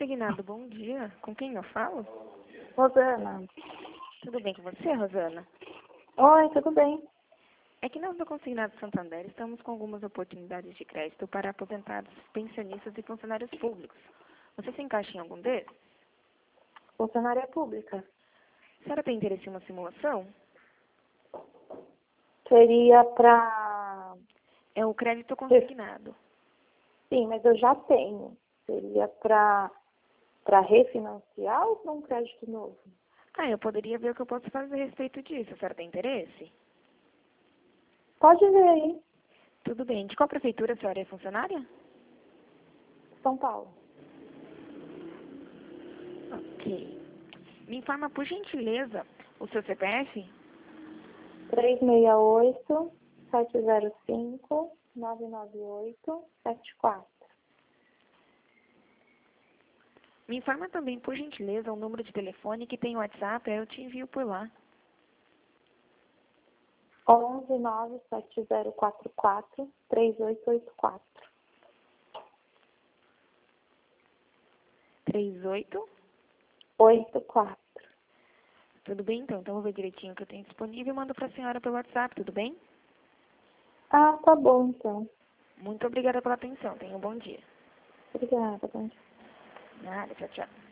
Consignado, bom dia. Com quem eu falo? Rosana. Tudo bem com você, Rosana? Oi, tudo bem? É que nós do Consignado Santander estamos com algumas oportunidades de crédito para aposentados, pensionistas e funcionários públicos. Você se encaixa em algum deles? Funcionária pública. A senhora tem interesse em uma simulação? Seria para... É o crédito consignado. Sim, mas eu já tenho. Seria para refinanciar ou para um crédito novo? Eu poderia ver o que eu posso fazer a respeito disso. A senhora tem interesse? Pode ver aí. Tudo bem. De qual prefeitura a senhora é funcionária? São Paulo. Ok. Me informa, por gentileza, o seu CPF? 368-705-998-74. Me informa também, por gentileza, o número de telefone que tem o WhatsApp, aí eu te envio por lá. 11-97044-3884. 38? 84. Tudo bem, então? Então, eu vou ver direitinho o que eu tenho disponível e mando para a senhora pelo WhatsApp, tudo bem? Ah, tá bom, então. Muito obrigada pela atenção. Tenha um bom dia. Obrigada, bom dia. Nada, tchau, tchau.